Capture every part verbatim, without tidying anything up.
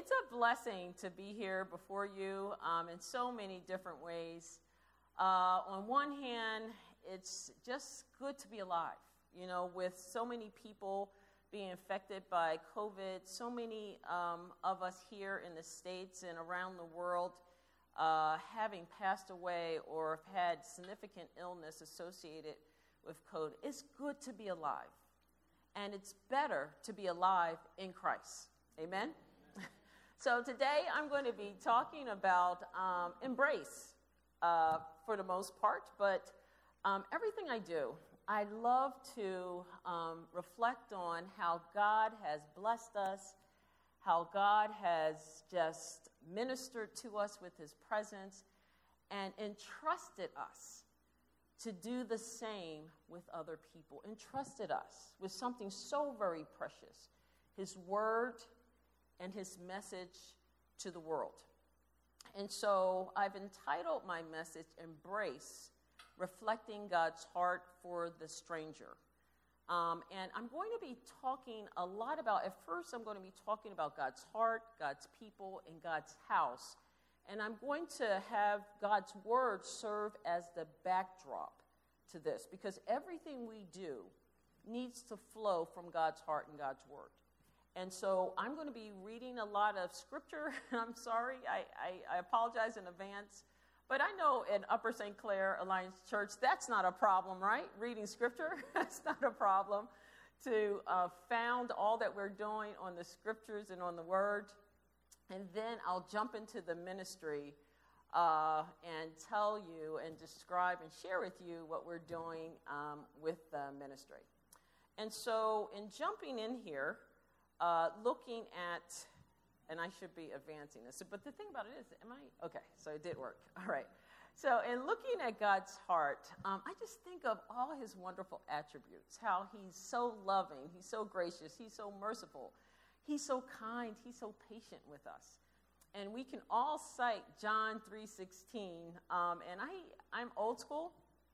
it's a blessing to be here before you um, in so many different ways. Uh, on one hand, it's just good to be alive, you know, with so many people being infected by COVID, so many um, of us here in the States and around the world uh, having passed away or have had significant illness associated with COVID. It's good to be alive, and it's better to be alive in Christ. Amen? So today I'm going to be talking about um, embrace uh, for the most part, but um, everything I do, I love to um, reflect on how God has blessed us, how God has just ministered to us with his presence and entrusted us to do the same with other people, entrusted us with something so very precious, his word and his message to the world. And so I've entitled my message, Embrace, Reflecting God's Heart for the Stranger. Um, and I'm going to be talking a lot about, at first I'm going to be talking about God's heart, God's people, and God's house. And I'm going to have God's word serve as the backdrop to this, because everything we do needs to flow from God's heart and God's word. And so I'm going to be reading a lot of scripture. I'm sorry, I, I, I apologize in advance. But I know in Upper Saint Clair Alliance Church, that's not a problem, right? Reading scripture, that's not a problem. To uh, found all that we're doing on the scriptures and on the word. And then I'll jump into the ministry uh, and tell you and describe and share with you what we're doing um, with the ministry. And so in jumping in here, uh, looking at, and I should be advancing this, but the thing about it is, am I, okay, so it did work. All right. So in looking at God's heart, um, I just think of all his wonderful attributes, how he's so loving, he's so gracious, he's so merciful, he's so kind, he's so patient with us. And we can all cite John three sixteen, um, and I, I'm old school.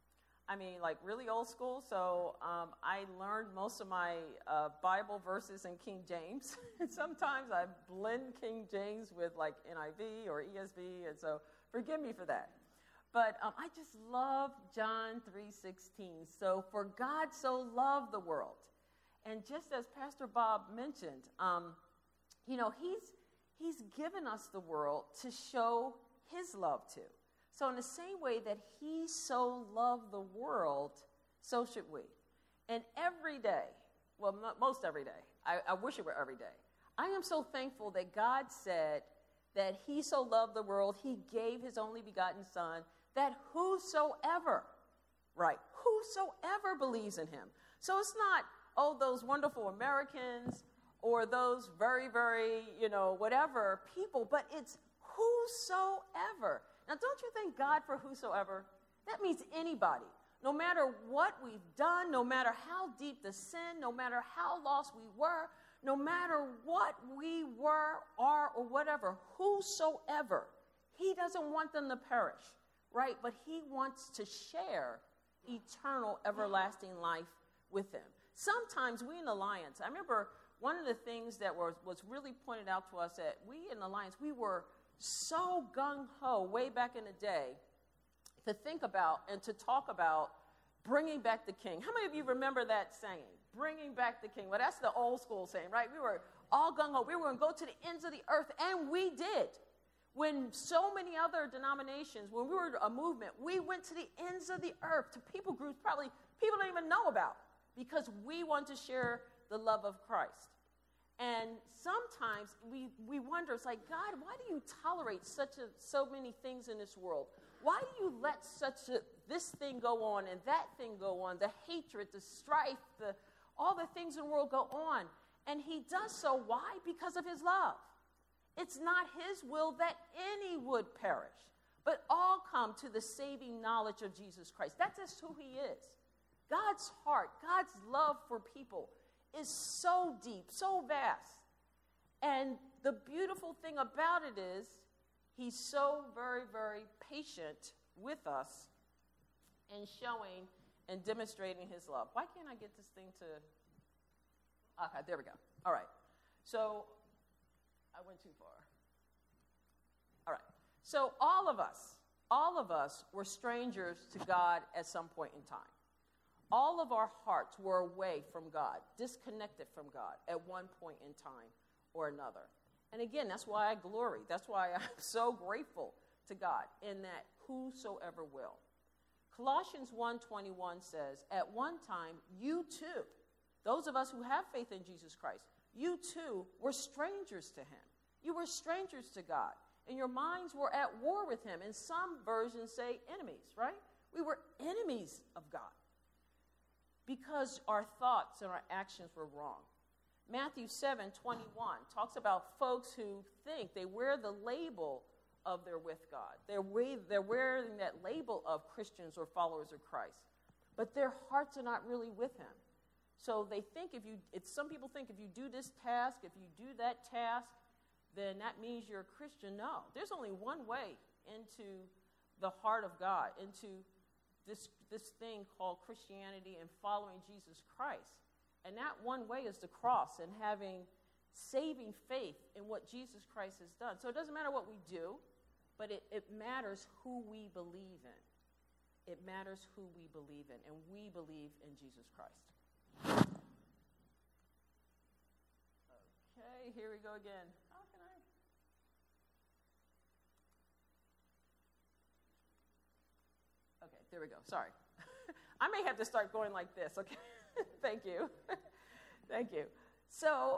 I mean, like really old school, so um, I learned most of my uh, Bible verses in King James. And sometimes I blend King James with like N I V or E S V, and so forgive me for that. But um, I just love John three sixteen. So, for God so loved the world. And just as Pastor Bob mentioned, um, you know, he's, he's given us the world to show his love to. So in the same way that he so loved the world, so should we. And every day, well, m- most every day, I, I wish it were every day, I am so thankful that God said that he so loved the world, he gave his only begotten son, that whosoever, right, whosoever believes in him. So it's not, oh, those wonderful Americans or those very, very, you know, whatever people, but it's whosoever. Now, don't you thank God for whosoever? That means anybody. No matter what we've done, no matter how deep the sin, no matter how lost we were, no matter what we were, are, or whatever, whosoever, he doesn't want them to perish, right? But he wants to share eternal, everlasting life with them. Sometimes we in Alliance, I remember one of the things that was, was really pointed out to us that we in Alliance, we were so gung-ho way back in the day to think about and to talk about bringing back the king. How many of you remember that saying, bringing back the king? Well, that's the old school saying, right? We were all gung-ho. We were going to go to the ends of the earth, and we did. When so many other denominations, when we were a movement, we went to the ends of the earth, to people groups probably people don't even know about, because we want to share the love of Christ. And sometimes we, we wonder, it's like, God, why do you tolerate such a, so many things in this world? Why do you let such a, this thing go on and that thing go on, the hatred, the strife, the, all the things in the world go on? And he does so, why? Because of his love. It's not his will that any would perish, but all come to the saving knowledge of Jesus Christ. That's just who he is. God's heart, God's love for people is so deep, so vast. And the beautiful thing about it is he's so very, very patient with us in showing and demonstrating his love. Why can't I get this thing to... Okay, there we go. All right. So I went went too far. All right. So all of us, all of us were strangers to God at some point in time. All of our hearts were away from God, disconnected from God at one point in time or another. And again, that's why I glory. That's why I'm so grateful to God in that whosoever will. Colossians one twenty-one says, at one time, you too, those of us who have faith in Jesus Christ, you too were strangers to him. You were strangers to God, and your minds were at war with him. And some versions say enemies, right? We were enemies of God because our thoughts and our actions were wrong. Matthew seven twenty-one talks about folks who think they wear the label of they're with God. They're, we, they're wearing that label of Christians or followers of Christ, but their hearts are not really with him. So they think if you, it's, some people think if you do this task, if you do that task, then that means you're a Christian. No, there's only one way into the heart of God, into this, this thing called Christianity and following Jesus Christ. And that one way is the cross and having saving faith in what Jesus Christ has done. So it doesn't matter what we do, but it, it matters who we believe in. It matters who we believe in, and we believe in Jesus Christ. Okay, here we go again. How can I? Okay, there we go. Sorry. I may have to start going like this, okay? Thank you. Thank you. So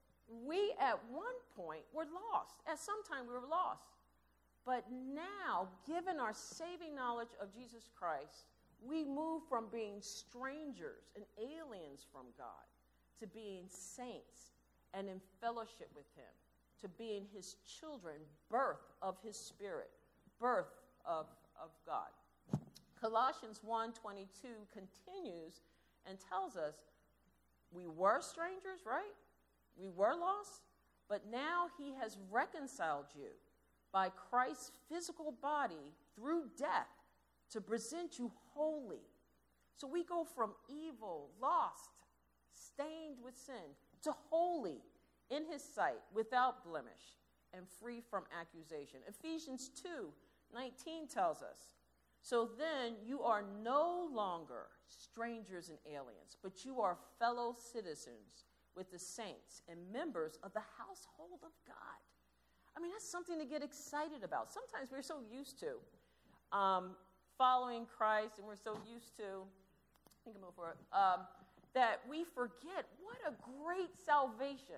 we at one point were lost. At some time we were lost. But now, given our saving knowledge of Jesus Christ, we move from being strangers and aliens from God to being saints and in fellowship with him, to being his children, birth of his spirit, birth of, of God. Colossians one twenty-two continues and tells us we were strangers, right? We were lost, but now he has reconciled you by Christ's physical body through death to present you holy. So we go from evil, lost, stained with sin, to holy in his sight, without blemish, and free from accusation. Ephesians two nineteen tells us, so then you are no longer strangers and aliens, but you are fellow citizens with the saints and members of the household of God. I mean, that's something to get excited about. Sometimes we're so used to um, following Christ, and we're so used to, I think I'm for it, um, that we forget what a great salvation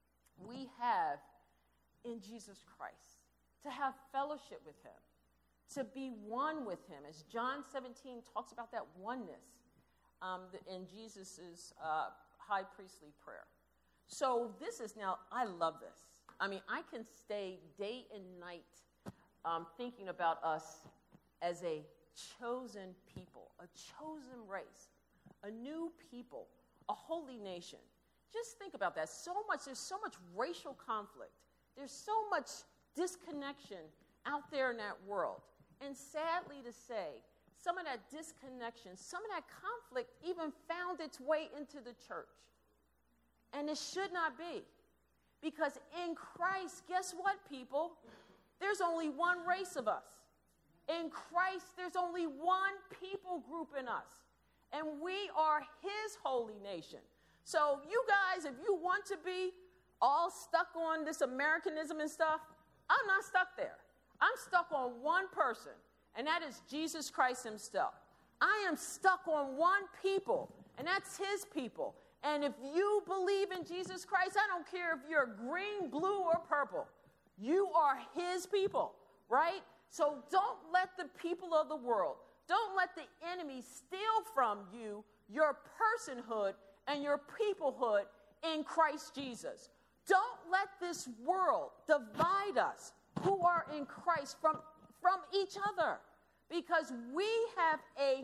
we have in Jesus Christ, to have fellowship with him, to be one with him, as John seventeen talks about that oneness um, in Jesus' uh, high priestly prayer. So this is now, I love this. I mean, I can stay day and night um, thinking about us as a chosen people, a chosen race, a new people, a holy nation. Just think about that. So much, there's so much racial conflict. There's so much disconnection out there in that world. And sadly to say, some of that disconnection, some of that conflict even found its way into the church. And it should not be. Because in Christ, guess what, people? There's only one race of us. In Christ, there's only one people group in us. And we are his holy nation. So you guys, if you want to be all stuck on this Americanism and stuff, I'm not stuck there. I'm stuck on one person, and that is Jesus Christ himself. I am stuck on one people, and that's his people. And if you believe in Jesus Christ, I don't care if you're green, blue, or purple. You are his people, right? So don't let the people of the world, don't let the enemy steal from you your personhood and your peoplehood in Christ Jesus. Don't let this world divide us who are in Christ from, from each other, because we have a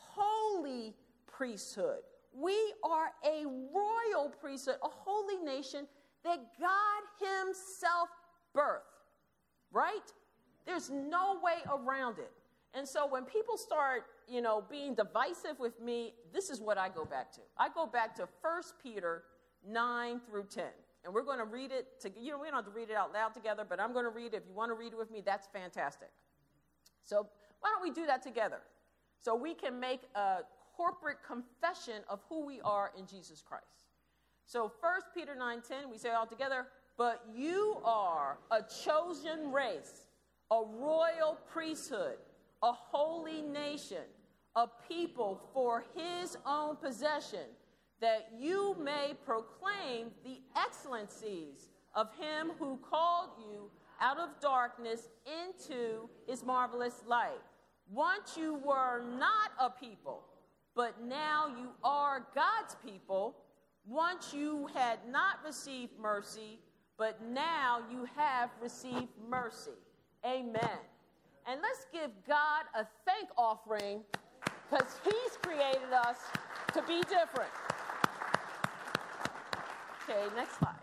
holy priesthood. We are a royal priesthood, a holy nation that God himself birthed, right? There's no way around it. And so when people start, you know, being divisive with me, this is what I go back to. I go back to First Peter nine through ten. And we're going to read it. To, you know, we don't have to read it out loud together, but I'm going to read it. If you want to read it with me, that's fantastic. So why don't we do that together? So we can make a corporate confession of who we are in Jesus Christ. So First Peter nine ten, we say all together, but you are a chosen race, a royal priesthood, a holy nation, a people for his own possession, that you may proclaim the excellencies of him who called you out of darkness into his marvelous light. Once you were not a people, but now you are God's people. Once you had not received mercy, but now you have received mercy. Amen. And let's give God a thank offering, because he's created us to be different. Okay, next slide.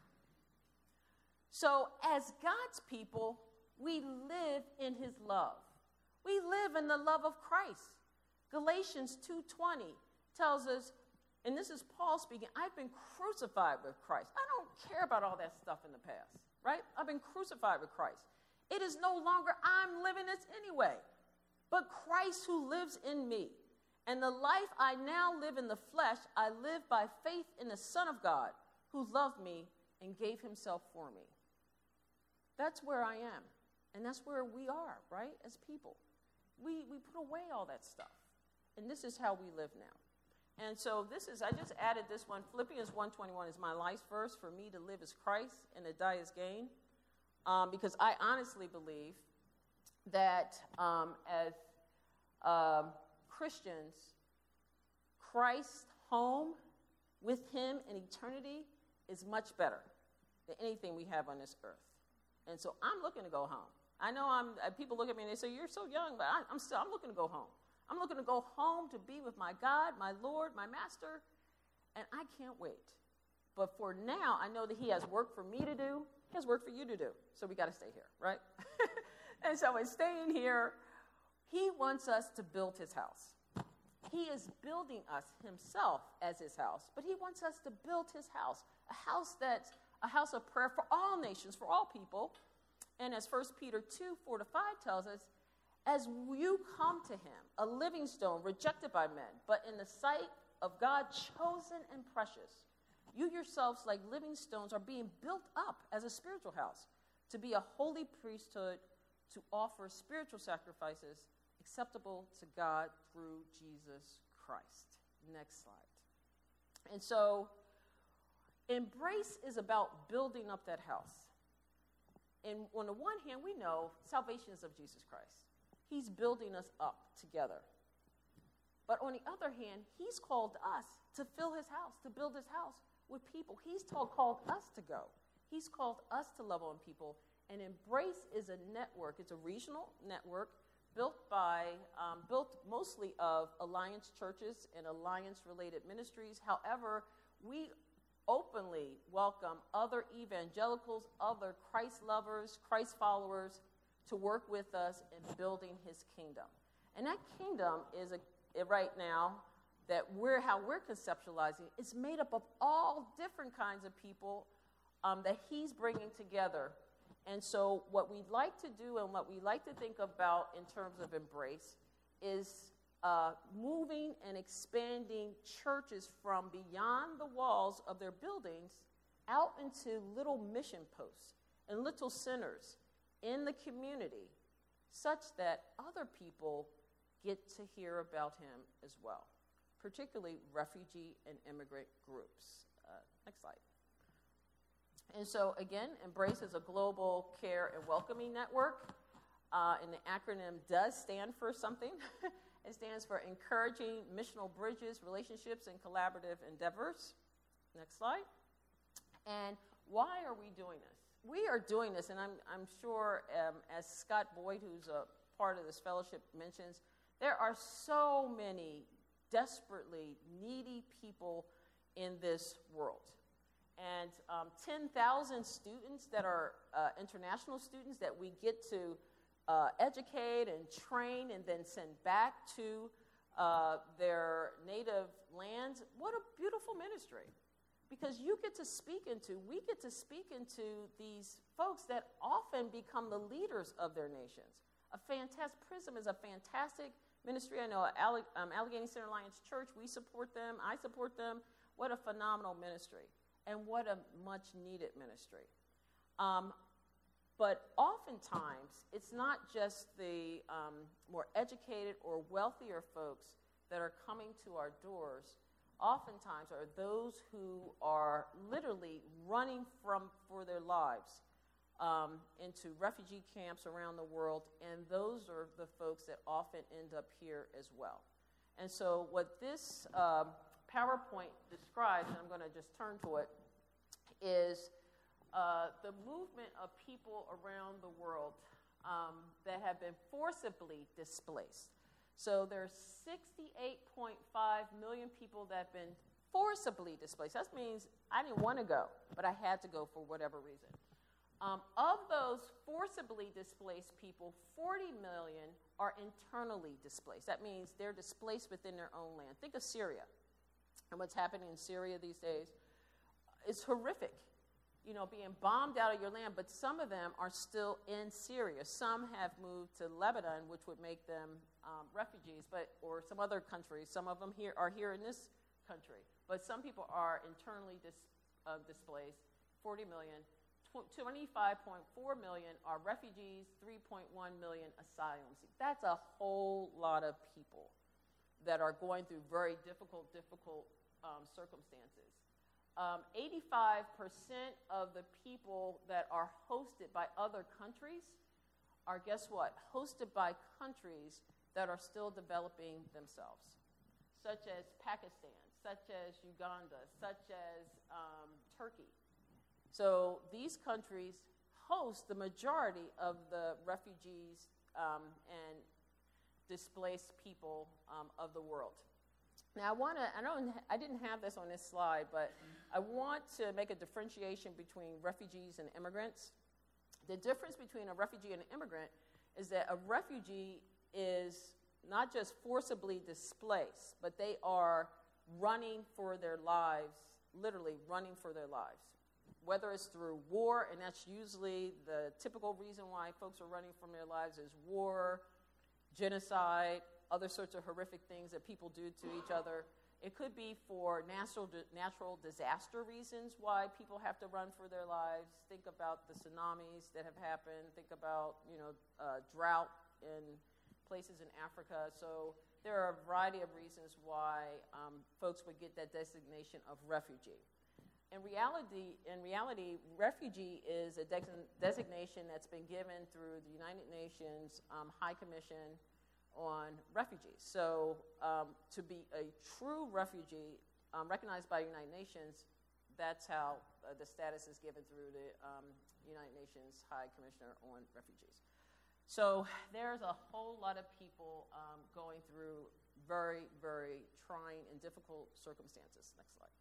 So as God's people, we live in his love. We live in the love of Christ. Galatians two twenty tells us, and this is Paul speaking, I've been crucified with Christ. I don't care about all that stuff in the past, right? I've been crucified with Christ. It is no longer I'm living this anyway, but Christ who lives in me. And the life I now live in the flesh, I live by faith in the Son of God, who loved me and gave himself for me. That's where I am. And that's where we are, right, as people. We, we put away all that stuff. And this is how we live now. And so this is, I just added this one. Philippians one twenty-one is my life verse. For me to live is Christ and to die is gain. Um, because I honestly believe that um, as um, Christians, Christ's home with him in eternity is much better than anything we have on this earth. And so I'm looking to go home. I know I'm, uh, people look at me and they say, you're so young, but I, I'm still, I'm looking to go home. I'm looking to go home to be with my God, my Lord, my Master, and I can't wait. But for now, I know that he has work for me to do. He has work for you to do. So we got to stay here, right? And so in staying here, he wants us to build his house. He is building us himself as his house, but he wants us to build his house, a house that's a house of prayer for all nations, for all people. And as First Peter two, four to five tells us, as you come to him, a living stone rejected by men, but in the sight of God chosen and precious, you yourselves, like living stones, are being built up as a spiritual house to be a holy priesthood, to offer spiritual sacrifices acceptable to God through Jesus Christ. Next slide. And so, embrace is about building up that house. And on the one hand, we know salvation is of Jesus Christ. He's building us up together. But on the other hand, he's called us to fill his house, to build his house with people. He's told, called us to go. He's called us to love on people. And Embrace is a network. It's a regional network built by, um, built mostly of Alliance churches and Alliance-related ministries. However, we openly welcome other evangelicals, other Christ lovers, Christ followers to work with us in building his kingdom. And that kingdom is a, right now that we're how we're conceptualizing. It's made up of all different kinds of people um, that he's bringing together. And so what we'd like to do and what we like to think about in terms of Embrace is uh, moving and expanding churches from beyond the walls of their buildings out into little mission posts and little centers in the community, such that other people get to hear about him as well, particularly refugee and immigrant groups. Uh, next slide. And so, again, Embrace is a global care and welcoming network, uh, and the acronym does stand for something. It stands for Encouraging Missional Bridges, Relationships, and Collaborative Endeavors. Next slide. And why are we doing this? We are doing this, and I'm, I'm sure, um, as Scott Boyd, who's a part of this fellowship, mentions, there are so many desperately needy people in this world. And um, ten thousand students that are uh, international students that we get to uh, educate and train and then send back to uh, their native lands. What a beautiful ministry. because you get to speak into, we get to speak into these folks that often become the leaders of their nations. A fantastic, PRISM is a fantastic ministry. I know Alle, um, Allegheny Center Alliance Church, we support them, I support them. What a phenomenal ministry, and what a much needed ministry. Um, but oftentimes, it's not just the um, more educated or wealthier folks that are coming to our doors. Oftentimes are those who are literally running from for their lives um, into refugee camps around the world, and those are the folks that often end up here as well. And so what this um, PowerPoint describes, and I'm going to just turn to it, is uh, the movement of people around the world um, that have been forcibly displaced. So there's sixty-eight point five million people that have been forcibly displaced. That means I didn't want to go, but I had to go for whatever reason. Um, of those forcibly displaced people, forty million are internally displaced. That means they're displaced within their own land. Think of Syria and what's happening in Syria these days. It's horrific, you know, being bombed out of your land, but some of them are still in Syria. Some have moved to Lebanon, which would make them um, refugees, but or some other countries. Some of them here are here in this country, but some people are internally dis, uh, displaced, forty million. twenty-five point four million are refugees, three point one million asylums. That's a whole lot of people that are going through very difficult, difficult um, circumstances. Um, eighty-five percent of the people that are hosted by other countries are, guess what, hosted by countries that are still developing themselves, such as Pakistan, such as Uganda, such as um, Turkey. So these countries host the majority of the refugees um, and displaced people um, of the world. Now I want to, I don't, I didn't have this on this slide, but I want to make a differentiation between refugees and immigrants. The difference between a refugee and an immigrant is that a refugee is not just forcibly displaced, but they are running for their lives, literally running for their lives. Whether it's through war, and that's usually the typical reason why folks are running from their lives is war, genocide, other sorts of horrific things that people do to each other. It could be for natural natural disaster reasons why people have to run for their lives. Think about the tsunamis that have happened. Think about, you know, uh, drought in places in Africa. So there are a variety of reasons why um, folks would get that designation of refugee. In reality, in reality, refugee is a de- designation that's been given through the United Nations um, High Commission on Refugees. So um, to be a true refugee um, recognized by the United Nations, that's how uh, the status is given through the um, United Nations High Commissioner on Refugees. So there's a whole lot of people um, going through very, very trying and difficult circumstances. Next slide.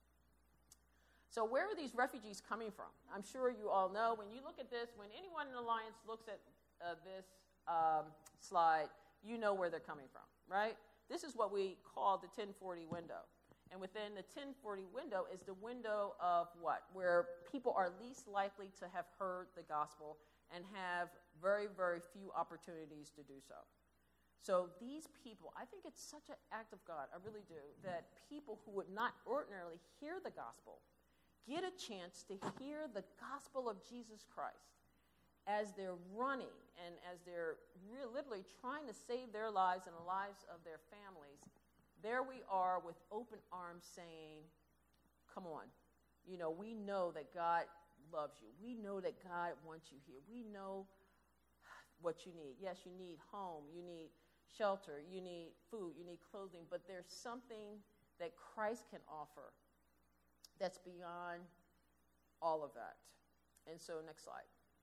So where are these refugees coming from? I'm sure you all know. When you look at this, when anyone in the Alliance looks at uh, this um, slide, you know where they're coming from, right? This is what we call the ten forty window. And within the ten forty window is the window of what? Where people are least likely to have heard the gospel and have very, very few opportunities to do so. So these people, I think it's such an act of God, I really do, that people who would not ordinarily hear the gospel get a chance to hear the gospel of Jesus Christ as they're running and as they're re- literally trying to save their lives and the lives of their families. There we are with open arms saying, come on, you know, we know that God loves you. We know that God wants you here. We know what you need. Yes, you need home, you need shelter, you need food, you need clothing, but there's something that Christ can offer that's beyond all of that. And so, next slide.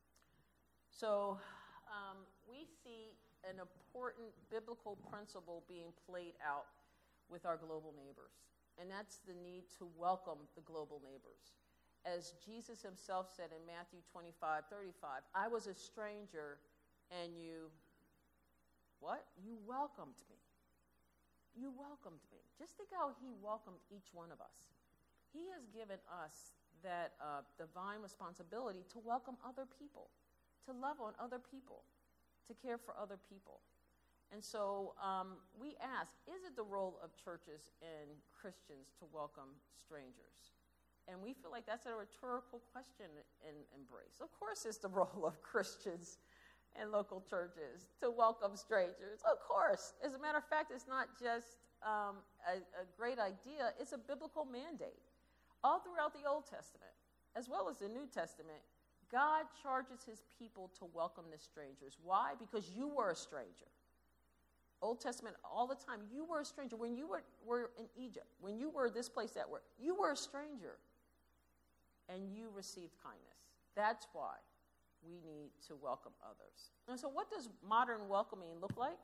So, um, we see an important biblical principle being played out with our global neighbors, and that's the need to welcome the global neighbors. As Jesus himself said in Matthew twenty-five thirty-five, I was a stranger, and you, what? You welcomed me. You welcomed me. Just think how he welcomed each one of us. he has given us that uh, divine responsibility to welcome other people, to love on other people, to care for other people. And so um, we ask, is it the role of churches and Christians to welcome strangers? And we feel like that's a rhetorical question in Embrace. Of course it's the role of Christians and local churches to welcome strangers. Of course. As a matter of fact, it's not just um, a, a great idea, it's a biblical mandate. All throughout the Old Testament, as well as the New Testament, God charges his people to welcome the strangers. Why? Because you were a stranger. Old Testament, all the time, you were a stranger. When you were, were in Egypt, when you were this place that were, you were a stranger, and you received kindness. That's why we need to welcome others. And so what does modern welcoming look like?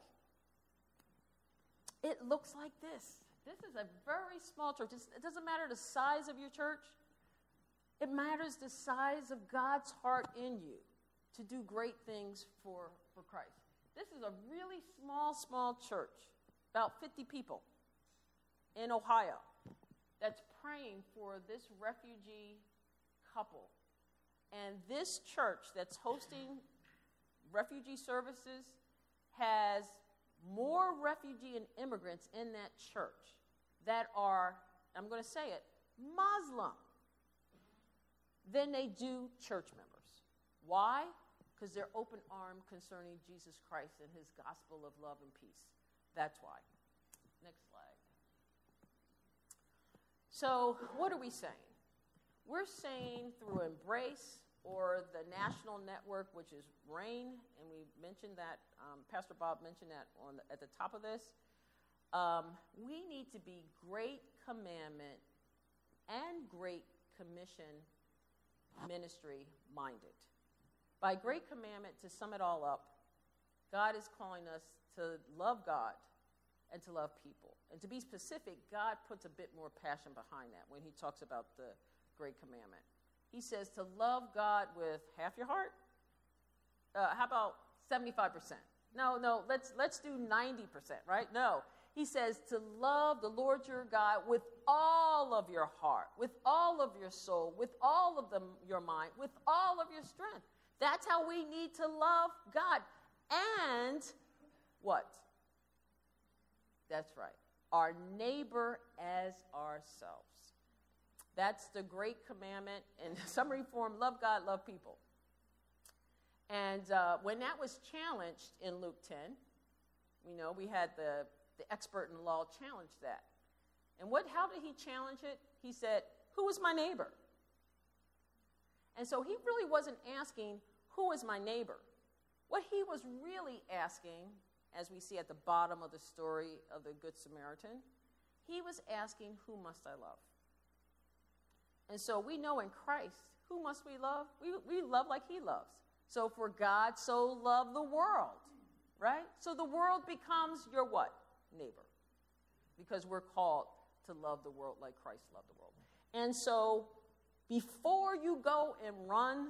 It looks like this. This is a very small church. It's, it doesn't matter the size of your church. It matters the size of God's heart in you to do great things for, for Christ. This is a really small, small church, about fifty people in Ohio, that's praying for this refugee couple. And this church that's hosting refugee services has more refugee and immigrants in that church that are, I'm going to say it, Muslim, than they do church members. Why? Because they're open-armed concerning Jesus Christ and his gospel of love and peace. That's why. Next slide. So what are we saying? We're saying through Embrace or the national network, which is RAIN, and we mentioned that, um, Pastor Bob mentioned that on the, at the top of this, um, we need to be Great Commandment and Great Commission ministry minded. By Great Commandment, to sum it all up, God is calling us to love God and to love people. And to be specific, God puts a bit more passion behind that when he talks about the Great Commandment. He says to love God with half your heart. Uh, how about seventy-five percent? No, no, let's let's do ninety percent, right? No. He says to love the Lord your God with all of your heart, with all of your soul, with all of the, your mind, with all of your strength. That's how we need to love God. And what? That's right. Our neighbor as ourselves. That's the Great Commandment. In summary form, love God, love people. And uh, when that was challenged in Luke ten, you know, we had the, the expert in law challenge that. And what? How did he challenge it? He said, who is my neighbor? And so he really wasn't asking, who is my neighbor? What he was really asking, as we see at the bottom of the story of the Good Samaritan, he was asking, who must I love? And so we know in Christ, who must we love? We, we love like he loves. So for God so loved the world, right? So the world becomes your what? Neighbor. Because we're called to love the world like Christ loved the world. And so before you go and run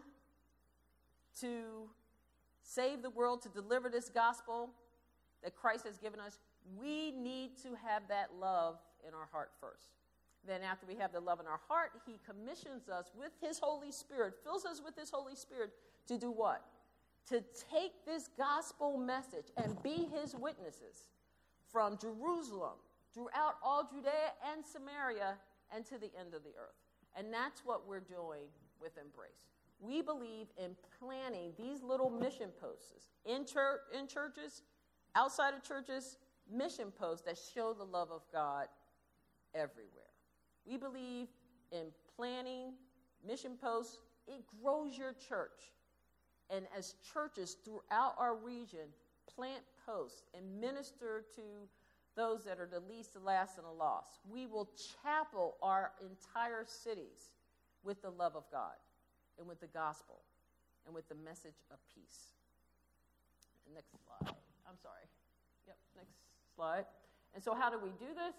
to save the world, to deliver this gospel that Christ has given us, we need to have that love in our heart first. Then after we have the love in our heart, he commissions us with his Holy Spirit, fills us with his Holy Spirit to do what? To take this gospel message and be his witnesses from Jerusalem, throughout all Judea and Samaria, and to the end of the earth. And that's what we're doing with Embrace. We believe in planning these little mission posts in, church, in churches, outside of churches, mission posts that show the love of God everywhere. We believe in planning mission posts. It grows your church. And as churches throughout our region plant posts and minister to those that are the least, the last, and the lost, we will chapel our entire cities with the love of God and with the gospel and with the message of peace. Next slide. I'm sorry. Yep, next slide. And so how do we do this?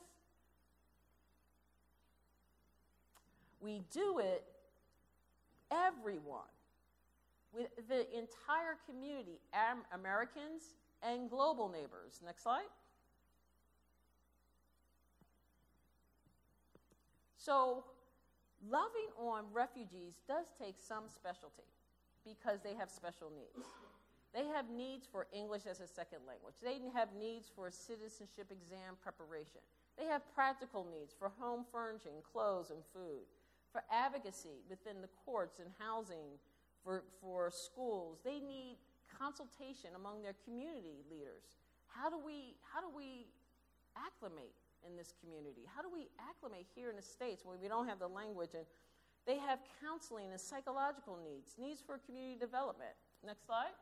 We do it, everyone, with the entire community, Am- Americans and global neighbors. Next slide. So loving on refugees does take some specialty because they have special needs. They have needs for English as a second language. They have needs for citizenship exam preparation. They have practical needs for home furnishing, clothes, and food, for advocacy within the courts and housing, for, for schools. They need consultation among their community leaders. How do we, how do we acclimate in this community? How do we acclimate here in the States where we don't have the language? And they have counseling and psychological needs, needs for community development. Next slide.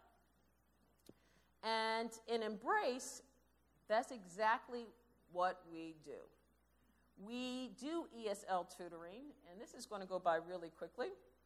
And in Embrace, that's exactly what we do. We do E S L tutoring, and this is going to go by really quickly.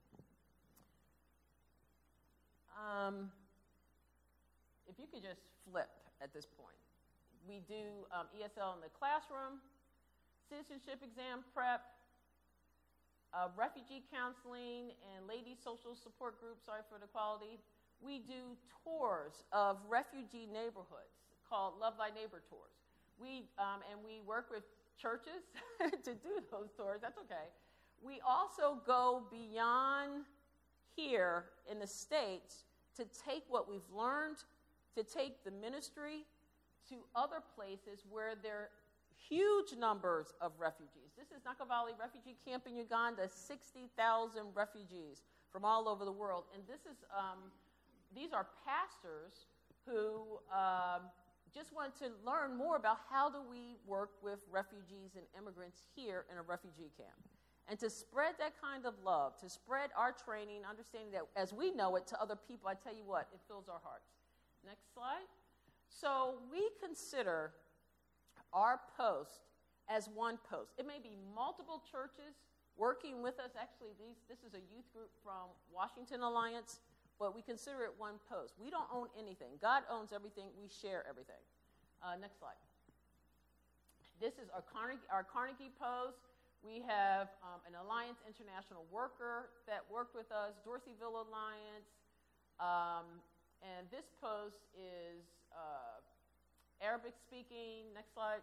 Um, if you could just flip at this point. We do um, E S L in the classroom, citizenship exam prep, uh, refugee counseling, and ladies social support groups, sorry for the quality. We do tours of refugee neighborhoods called Love Thy Neighbor tours. We, um, and we work with churches to do those tours. That's okay. We also go beyond here in the States to take what we've learned, to take the ministry to other places where there are huge numbers of refugees. This is Nakavali Refugee Camp in Uganda, sixty thousand refugees from all over the world. And this is, um, these are pastors who um, just want to learn more about how do we work with refugees and immigrants here in a refugee camp. And to spread that kind of love, to spread our training, understanding that as we know it to other people, I tell you what, it fills our hearts. Next slide. So we consider our post as one post. It may be multiple churches working with us. Actually, these, this is a youth group from Washington Alliance, but we consider it one post. We don't own anything. God owns everything. We share everything. Uh, next slide. This is our Carnegie, our Carnegie post. We have um, an Alliance International worker that worked with us, Dorseyville Alliance, um, and this post is uh, Arabic speaking. Next slide.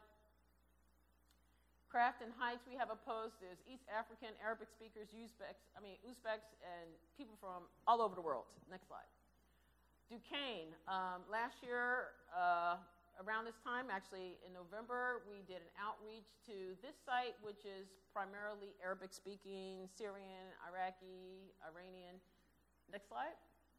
Crafton Heights, we have a post. There's East African Arabic speakers, Uzbeks, I mean Uzbeks, and people from all over the world. Next slide. Duquesne, um, last year, uh, around this time, actually in November, we did an outreach to this site, which is primarily Arabic speaking, Syrian, Iraqi, Iranian. Next slide.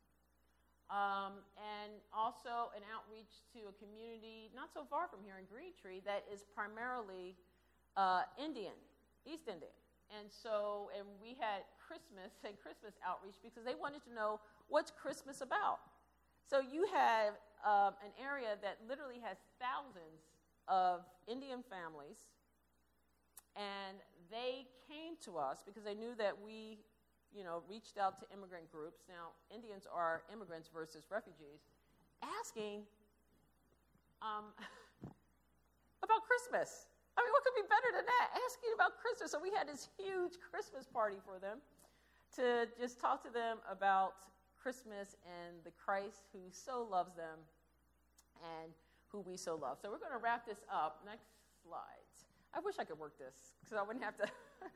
Um, and also an outreach to a community not so far from here in Greentree that is primarily uh, Indian, East Indian. And so, and we had Christmas and Christmas outreach because they wanted to know what's Christmas about. So you have um, an area that literally has thousands of Indian families, and they came to us because they knew that we you know, reached out to immigrant groups. Now, Indians are immigrants versus refugees, asking um, about Christmas. I mean, what could be better than that? Asking about Christmas. So we had this huge Christmas party for them to just talk to them about Christmas and the Christ who so loves them and who we so love. So we're going to wrap this up. Next slide. I wish I could work this because I wouldn't have to.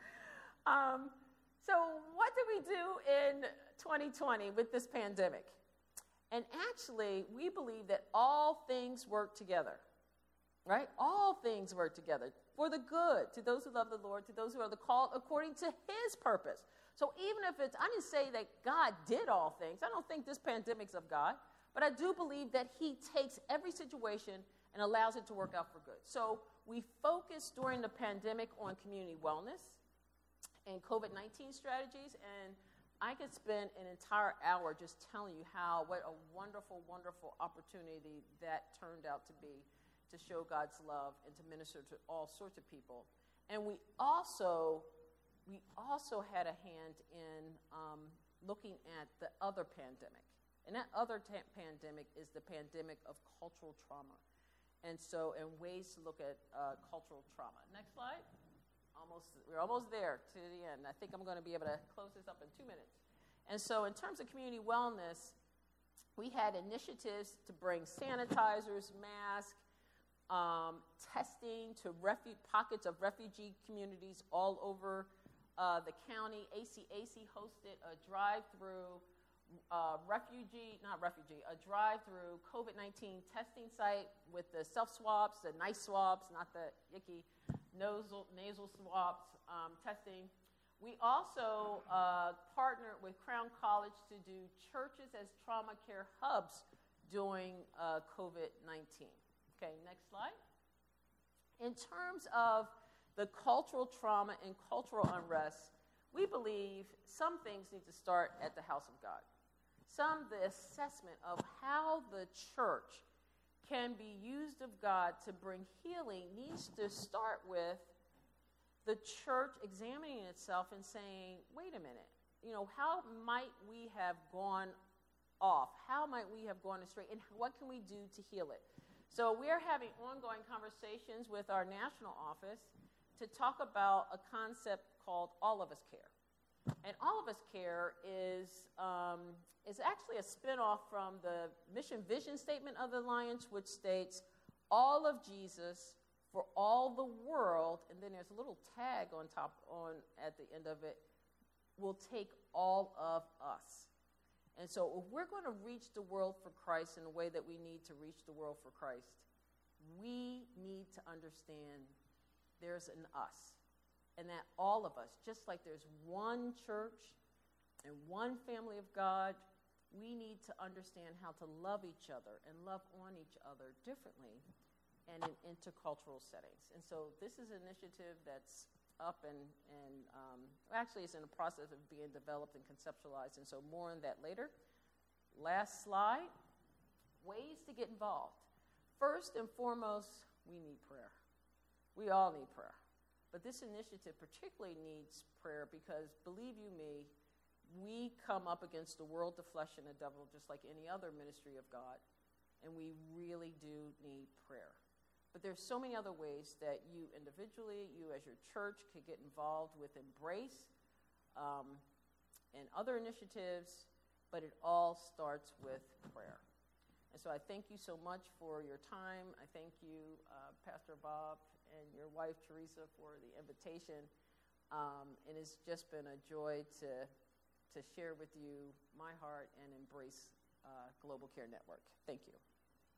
um, So what did we do in twenty twenty with this pandemic? And actually, we believe that all things work together, right? All things work together for the good, to those who love the Lord, to those who are the called according to his purpose. So even if it's, I didn't say that God did all things. I don't think this pandemic's of God, but I do believe that he takes every situation and allows it to work out for good. So we focused during the pandemic on community wellness and COVID nineteen strategies, and I could spend an entire hour just telling you how, what a wonderful, wonderful opportunity that turned out to be to show God's love and to minister to all sorts of people. And we also, we also had a hand in um, looking at the other pandemic. And that other ta- pandemic is the pandemic of cultural trauma. And so, and ways to look at uh, cultural trauma. Next slide. Almost, we're almost there to the end. I think I'm going to be able to close this up in two minutes. And so in terms of community wellness, we had initiatives to bring sanitizers, masks, um, testing to refu- pockets of refugee communities all over uh, the county, A C A C hosted a drive-through uh, refugee, not refugee, a drive-through COVID nineteen testing site with the self-swabs, the nice swabs, not the icky nasal, nasal swabs um, testing. We also uh, partnered with Crown College to do churches as trauma care hubs during uh, COVID nineteen. Okay, next slide. In terms of the cultural trauma and cultural unrest, we believe some things need to start at the house of God. Some, the assessment of how the church can be used of God to bring healing needs to start with the church examining itself and saying, wait a minute, you know, how might we have gone off? How might we have gone astray? And what can we do to heal it? So we're having ongoing conversations with our national office to talk about a concept called All of Us Care. And All of Us Care is, um, is actually a spinoff from the mission vision statement of the Alliance, which states, all of Jesus for all the world, and then there's a little tag on top, on at the end of it, will take all of us. And so if we're going to reach the world for Christ in the way that we need to reach the world for Christ, we need to understand there's an us. And that all of us, just like there's one church and one family of God, we need to understand how to love each other and love on each other differently and in intercultural settings. And so this is an initiative that's up and, and um, actually is in the process of being developed and conceptualized, and so more on that later. Last slide, ways to get involved. First and foremost, we need prayer. We all need prayer. But this initiative particularly needs prayer because, believe you me, we come up against the world, the flesh, and the devil just like any other ministry of God, and we really do need prayer. But there's so many other ways that you individually, you as your church, could get involved with Embrace um, and other initiatives, but it all starts with prayer. And so I thank you so much for your time. I thank you, uh, Pastor Bob, and your wife, Teresa, for the invitation. Um, and it's just been a joy to, to share with you my heart and Embrace uh, Global Care Network. Thank you.